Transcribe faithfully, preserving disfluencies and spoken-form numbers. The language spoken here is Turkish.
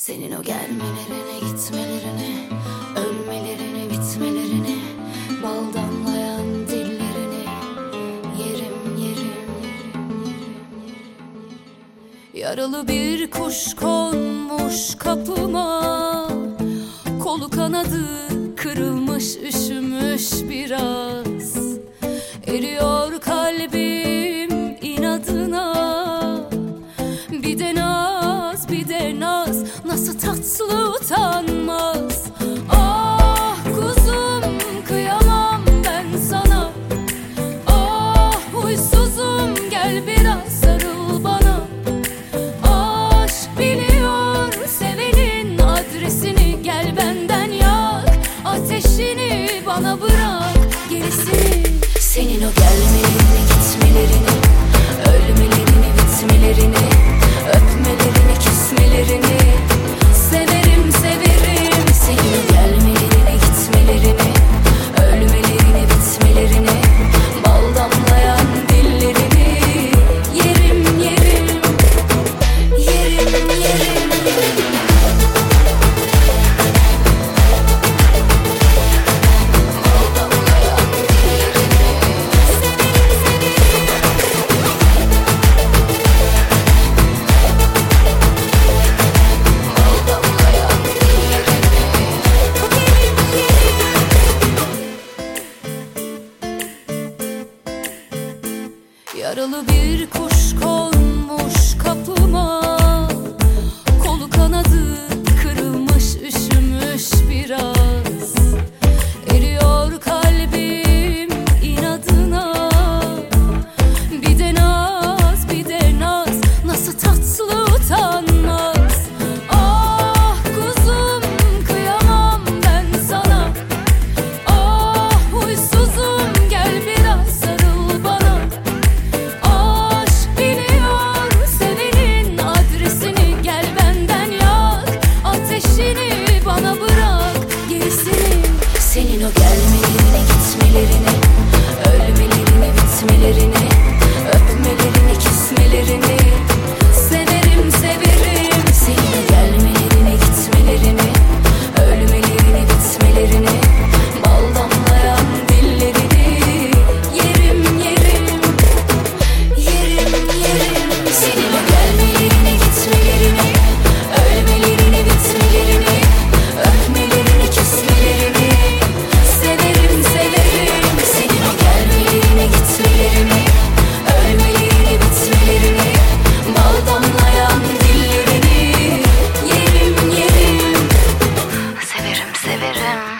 Senin o gelmelerine, gitmelerine, ölmelerine, bitmelerine, bal damlayan dillerini yerim, yerim. Yaralı bir kuş konmuş kapıma, kolu kanadı kırılmış, üşümüş biraz. Eriyor kalbim inadına, bir de naz, bir de naz, nasıl tatlı utanmaz. Ah kuzum, kıyamam ben sana. Ah huysuzum, gel biraz sarıl bana. Aşk biliyor sevenin adresini, gel benden yak, ateşini bana bırak, gerisini. Senin o gelmelerini, gitmelerini, ölmelerini, bitmelerini, öpmelerini, kismelerini severim, severim. Senin o gelmelerini, gitmelerini, ölmelerini, bitmelerini, bal damlayan dillerini yerim, yerim, yerim, yerim. Yaralı bir kuş konmuş kapıma, kolu kanadı kırılmış, üşümüş biraz. Eriyor kalbim inadına, bir de naz, bir de naz, nasıl tatlı utanmaz. Ah kuzum, kıyamam ben sana. Ah huysuzum, gel biraz sarıl bana. Bana bırak gerisini. Senin o gelmelerini, gitmelerini, ölmelerini, bitmelerini, öpmelerini, kismelerini severim, severim. Senin o gelmelerini, gitmelerini, ölmelerini, bitmelerini, bal damlayan dillerini yerim, yerim, yerim, yerim. Senin o gelmelerini, gitmelerini, ölmelerini, bitmelerini, öpmelerini, kismelerini severim, severim. Senin o gelmelerini, gitmelerini, ölmelerini, bitmelerini, bal damlayan dillerini yerim, yerim. Severim, severim.